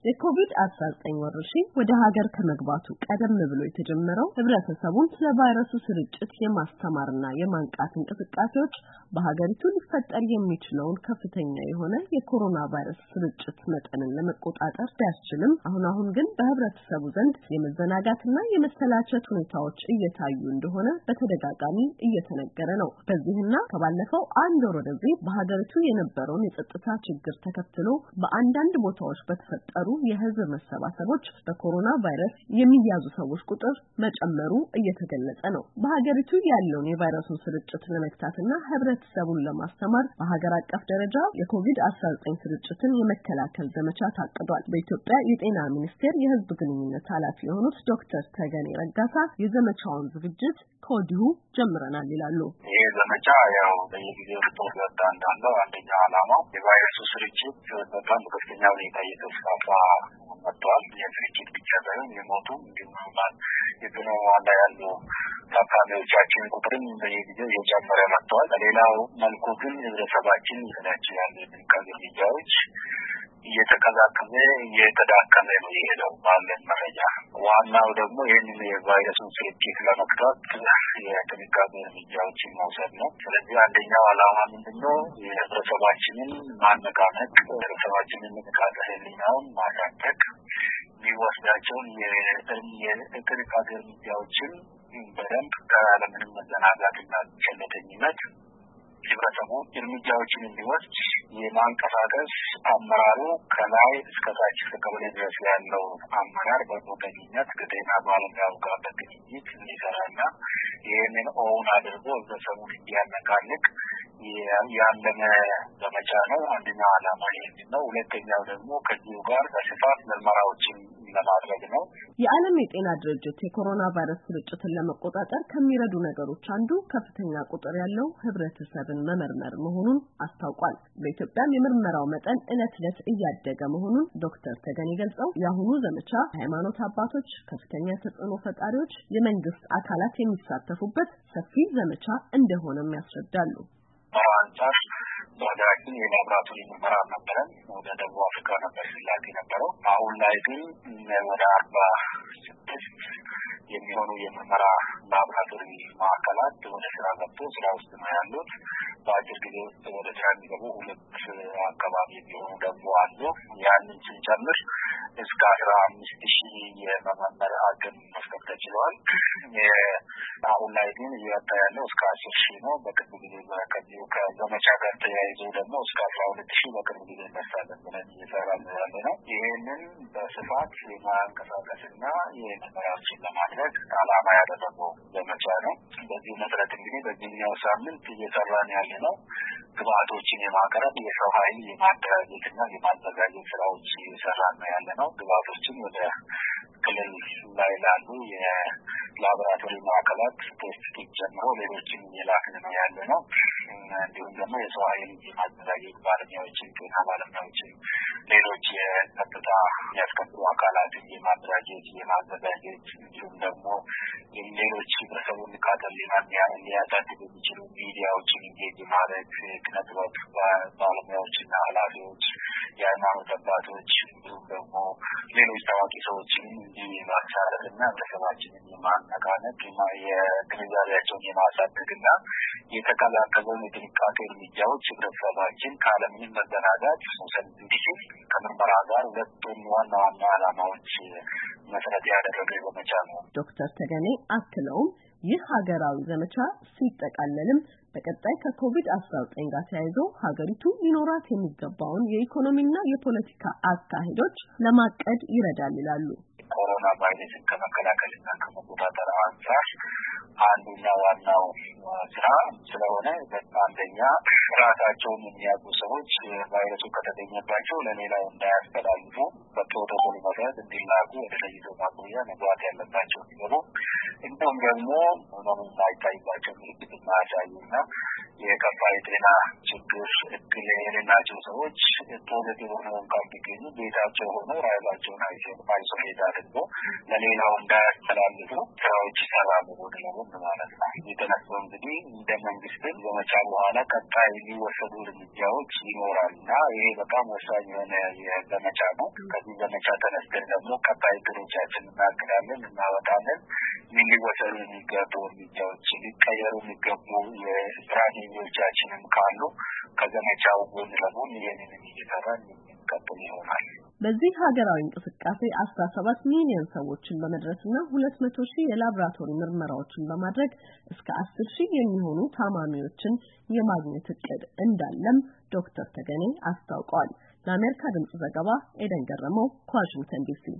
የኮቪድ-19 ወረርሽኝ ወደ ሀገር ከመግባቱ ቀደም ብሎ የተጀመረው ህብረተሰቡን ስለ ቫይረሱ ስርጭት የማስተማርና የማንቃት እንቅስቃሴዎች በሀገሪቱ ሊፈጠር የሚችለውን ከፍተኛ የሆነ የኮሮና ቫይረስ ስርጭት መጠንን ለመቆጣጠር ቢያስችልም አሁን ግን በህብረተሰቡ ዘንድ የመዘናጋትና የመሰላቸት ሁኔታዎች እየታዩ እንደሆነ በተደጋጋሚ እየተነገረ ነው። በዚህና ከባለፈው አንድ ወር ወደዚህ በሀገሪቱ የነበረውን የጸጥታ ችግር ተከትሎ በአንዳንድ ቦታዎች በተፈጠሩ የህዝብ መሰባሰቦች በኮሮና ቫይረስ የሚያዙ ሰዎች ቁጥር መጨመሩ እየተገለጸ ነው። በሀገሪቱ ያለውን የቫይረሱን ስርጭት ለመግታትና ህብረተሰቡን ለማስተማር በሀገር አቀፍ ደረጃ የኮቪድ-19 ስርጭትን የመከላከል ዘመቻ ታቅዷል። በኢትዮጵያ የጤና ሚኒስቴር የህዝብ ግንኙነት ኃላፊ የሆኑት ዶክተር ተገኔ ረጋሳ የዘመቻውን ዝግጅት ከወዲሁ ጀምረናል ይላሉ። ይሄ ዘመቻ ያው በየጊዜው ሪፖርት ወጣ እንዳለው አንደኛው ዓላማው የቫይረሱ ስርጭት በጣም በከፍተኛ ሁኔታ እየተስፋፋ መጥቷል። የስርጭት ብቻ ሳይሆን የሞቱ እንዲሁም የጥንዋላ ያሉ ታካሚዎቻችን ቁጥርም በየጊዜው እየጨመረ መጥቷል። በሌላው መልኩ ግን ህብረተሰባችን ይዘናቸው ያሉ የጥንቃቄ እርምጃዎች እየተቀዛቀዘ እየተዳከመ ነው የሄደው ባለን መረጃ። ዋናው ደግሞ ይህንን የቫይረሱን ስርጭት ለመግታት የጥንቃቄ እርምጃዎችን መውሰድ ነው። ስለዚህ አንደኛው ዓላማ ምንድነው? የህብረተሰባችንን ማነቃነቅ፣ ህብረተሰባችንን ንቃተ ህሊናውን ማሳደግ፣ የሚወስዳቸውን የጥንቃቄ እርምጃዎችን በደንብ ካለምንም መዘናጋትና ቸልተኝነት ህብረተሰቡ እርምጃዎችን እንዲወስድ የማንቀሳቀስ አመራሩ ከላይ እስከ ታች ከቀበሌ ድረስ ያለው አመራር በቁርጠኝነት ከጤና ባለሙያው ጋር በግንኙነት እንዲሰራና ይህንን ኦውን አድርጎ ህብረተሰቡን እንዲያነቃንቅ ያለመ ዘመቻ ነው። አንደኛው ዓላማ ይህ ነው። ሁለተኛው ደግሞ ከዚሁ ጋር በስፋት ምርመራዎችን ለማድረግ ነው። የዓለም የጤና ድርጅት የኮሮና ቫይረስ ስርጭትን ለመቆጣጠር ከሚረዱ ነገሮች አንዱ ከፍተኛ ቁጥር ያለው ህብረተሰብን መመርመር መሆኑን አስታውቋል። በኢትዮጵያም የምርመራው መጠን ዕለት እያደገ መሆኑን ዶክተር ተገኔ ገልጸው የአሁኑ ዘመቻ ሃይማኖት አባቶች፣ ከፍተኛ ተጽዕኖ ፈጣሪዎች፣ የመንግስት አካላት የሚሳተፉበት ሰፊ ዘመቻ እንደሆነም ያስረዳሉ። አንጻር በሀገራችን የላብራቶሪ ምርመራ ነበረን። ወደ ደቡብ አፍሪካ ነበር ሲላክ የነበረው። አሁን ላይ ግን ወደ 46 የሚሆኑ የምርመራ ላብራቶሪ ማዕከላት ወደ ስራ ገብቶ ስራ ውስጥ ነው ያሉት። በአጭር ጊዜ ውስጥ ወደ ስራ የሚገቡ 2 አካባቢ የሚሆኑ ደግሞ አሉ። ያንን ስንጨምር እስከ 15,000 የመመርመር አቅም መፍጠር ተችሏል። አሁን ላይ ግን እየወጣ ያለው እስከ 10,000 ነው። በቅርብ ጊዜ ከዚሁ ከዘመቻ ጋር ተያይዞ ደግሞ እስከ 12,000 በቅርብ ጊዜ እንደርሳለን ብለን እየሰራን ያለ ነው። ይህንን በስፋት የማንቀሳቀስና የምርመራዎችን ለማድረግ ዓላማ ያደረገው ዘመቻ ነው። በዚህ መሰረት እንግዲህ በዚህኛው ሳምንት እየሰራን ያለ ነው ግብአቶችን የማቅረብ የሰው ኃይል የማደራጀትና የማዘጋጀት ስራዎች እየሰራን ያለ ነው። ግብአቶችን ወደ ክልል ላይ ላሉ የላቦራቶሪ ማዕከላት ቴስት ጨምሮ ሌሎችን እየላክን ነው ያለ ነው። እንዲሁም ደግሞ የሰው ኃይል የማዘጋጀት ባለሙያዎችን፣ ጤና ባለሙያዎችን፣ ሌሎች የጸጥታ የሚያስከብሩ አካላትን የማደራጀት የማዘጋጀት እንዲሁም ደግሞ ሌሎች ህብረተሰቡን ንቃተ ህሊናን ሊያሳድጉ የሚችሉ ሚዲያዎችን ኢንጌጅ ማድረግ ክነጥበት ባለሙያዎችና ኃላፊዎች፣ የሃይማኖት አባቶች እንዲሁም ደግሞ ሌሎች ታዋቂ ሰዎችን የማሳደግና ህብረተሰባችንን የማነቃነቅ የግንዛቤያቸውን የማሳደግና የተቀላቀለውን የጥንቃቄ እርምጃዎች ህብረተሰባችን ካለምንም መዘናጋት መውሰድ እንዲችል ከምርመራ ጋር ሁለቱም ዋና ዓላማዎች መሰረት ያደረገ ዘመቻ ነው። ዶክተር ተገኔ አክለውም ይህ ሀገራዊ ዘመቻ ሲጠቃለልም በቀጣይ ከኮቪድ-19 ጋር ተያይዞ ሀገሪቱ ሊኖራት የሚገባውን የኢኮኖሚና የፖለቲካ አካሄዶች ለማቀድ ይረዳል ይላሉ። ኮሮና ቫይረስን ከመከላከልና ከመቆጣጠር አንጻር አንዱና ዋናው ስራ ስለሆነ አንደኛ ራሳቸውን የሚያውቁ ሰዎች ቫይረሱ ከተገኘባቸው ለሌላው እንዳያስተላልፉ በፕሮቶኮል መሰረት እንዲላኩ ወደ ለይቶ ማቆያ መግባት ያለባቸው ሲሆኑ እንዲሁም ደግሞ ህመሙ የማይታይባቸው ምልክት የማያሳዩና የከፋ የጤና ችግር እክል የሌላቸው ሰዎች ፖዘቲቭ ሆነው እንኳን ቢገኙ ቤታቸው ሆነው ራሳቸውን አይሶሌት አድርጎ ለሌላው እንዳያስተላልፉ ስራዎች ይሰራሉ ወደ ለቦን ማለት ነው። የተነሳው እንግዲህ እንደ መንግስትም ዘመቻ በኋላ ቀጣይ ሊወሰዱ እርምጃዎች ይኖራልና ይሄ በጣም ወሳኝ የሆነ የዘመቻ ነው። ከዚህ ዘመቻ ተነስተን ደግሞ ቀጣይ ድርጅታችን እናቅዳለን እናወጣለን። ሊወሰዱ የሚገቡ እርምጃዎች ሊቀየሩ የሚገቡ የስትራቴጂዎቻችንም ካሉ ከዘመቻው ጎን ለጎን ይህንን እየሰራን የሚቀጥል ይሆናል። በዚህ ሀገራዊ እንቅስቃሴ 17 ሚሊዮን ሰዎችን በመድረስና 200,000 የላብራቶሪ ምርመራዎችን በማድረግ እስከ 10,000 የሚሆኑ ታማሚዎችን የማግኘት እቅድ እንዳለም ዶክተር ተገኔ አስታውቀዋል። ለአሜሪካ ድምጽ ዘገባ ኤደን ገረመው ከዋሽንግተን ዲሲ